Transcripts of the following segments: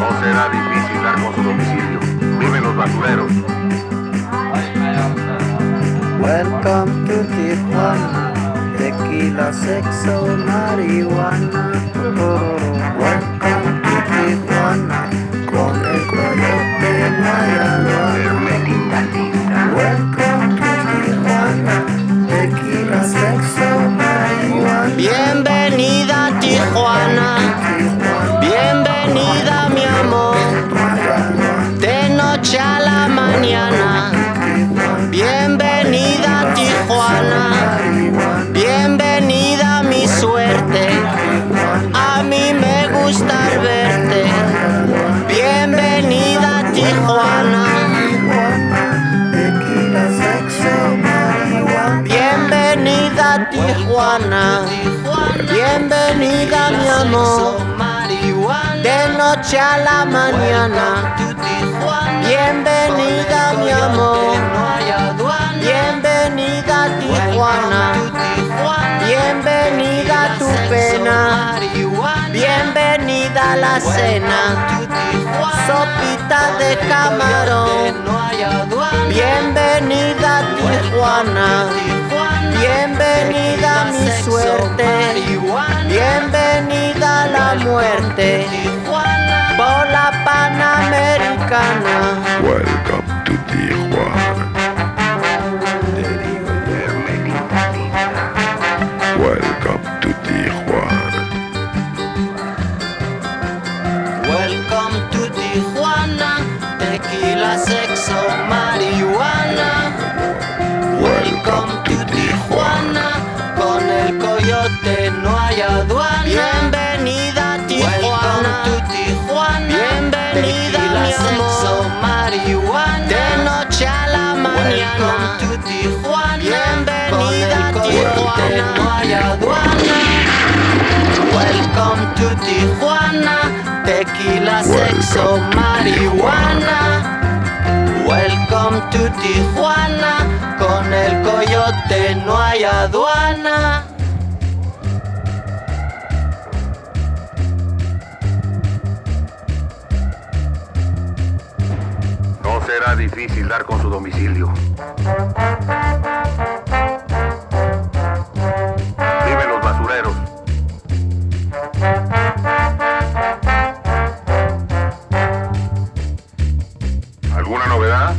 No será difícil dar con su domicilio. Viven los basureros. Welcome to Tijuana, tequila, sexo, marihuana. Welcome to Tijuana, con el coyote Mayagua. Hermetita linda. Welcome to Tijuana, tequila, sexo, marihuana. Bienvenida a Tijuana, bienvenida mi amor, de noche a la mañana. Bienvenida a Tijuana, bienvenida mi suerte, a mí me gusta verte. Bienvenida a Tijuana, bienvenida a Tijuana, bienvenida mi amor, de noche a la mañana. Bienvenida mi amor, bienvenida a Tijuana, bienvenida a tu pena, bienvenida a la cena, sopita de camarón. Bienvenida a Tijuana, bienvenida a mi suerte, bienvenida a la muerte, por la Panamericana. Welcome to Tijuana. Hermetita linda. Welcome to Tijuana. Welcome to Tijuana, tequila, sexo, marihuana. Welcome to Tijuana, con el coyote no hay aduana. Bienvenida a Tijuana, bienvenida mi amor, marihuana. De noche a la mañana. Bienvenida a Tijuana, no hay aduana. Welcome to Tijuana, tequila, sexo, marihuana. Welcome to Tijuana, con el coyote no hay aduana. No será difícil dar con su domicilio. Viven los basureros. ¿Alguna novedad?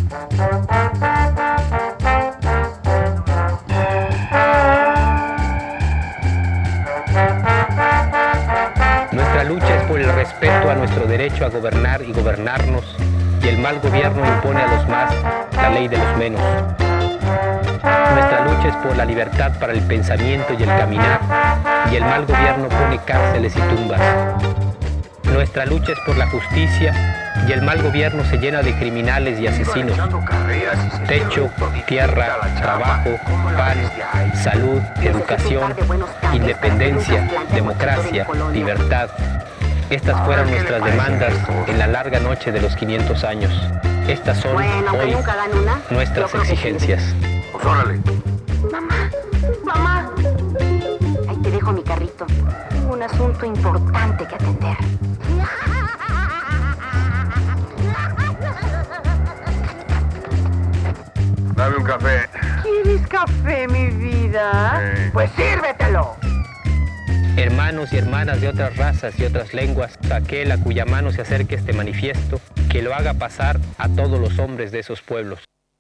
Nuestra lucha es por el respeto a nuestro derecho a gobernar y gobernarnos, y el mal gobierno impone a los más la ley de los menos. Nuestra lucha es por la libertad para el pensamiento y el caminar, y el mal gobierno pone cárceles y tumbas. Nuestra lucha es por la justicia, y el mal gobierno se llena de criminales y asesinos. Techo, tierra, trabajo, pan, salud, educación, independencia, democracia, libertad. Estas fueron nuestras demandas en la larga noche de los 500 años. Estas son hoy nuestras exigencias. Pues órale. Mamá. Ahí te dejo mi carrito. Tengo un asunto importante que atender. Dame un café. ¿Quieres café, mi vida? Sí. Pues sírvetelo. Hermanos y hermanas de otras razas y otras lenguas, aquel a cuya mano se acerque este manifiesto, que lo haga pasar a todos los hombres de esos pueblos.